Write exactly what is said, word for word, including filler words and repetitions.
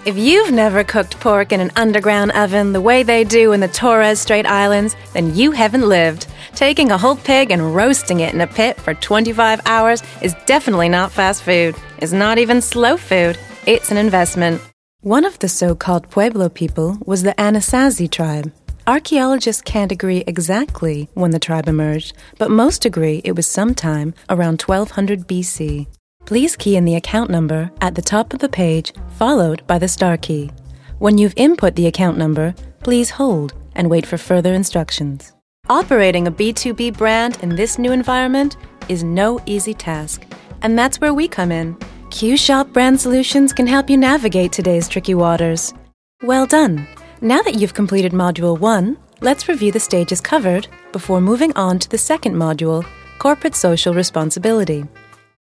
If you've never cooked pork in an underground oven the way they do in the Torres Strait Islands, then you haven't lived. Taking a whole pig and roasting it in a pit for twenty-five hours is definitely not fast food. It's not even slow food. It's an investment. One of the so-called Pueblo people was the Anasazi tribe. Archaeologists can't agree exactly when the tribe emerged, but most agree it was sometime around twelve hundred B C. Please key in the account number at the top of the page, followed by the star key. When you've input the account number, please hold and wait for further instructions. Operating a B two B brand in this new environment is no easy task, and that's where we come in. Q-Shop Brand Solutions can help you navigate today's tricky waters. Well done! Now that you've completed Module one, let's review the stages covered before moving on to the second module, Corporate Social Responsibility.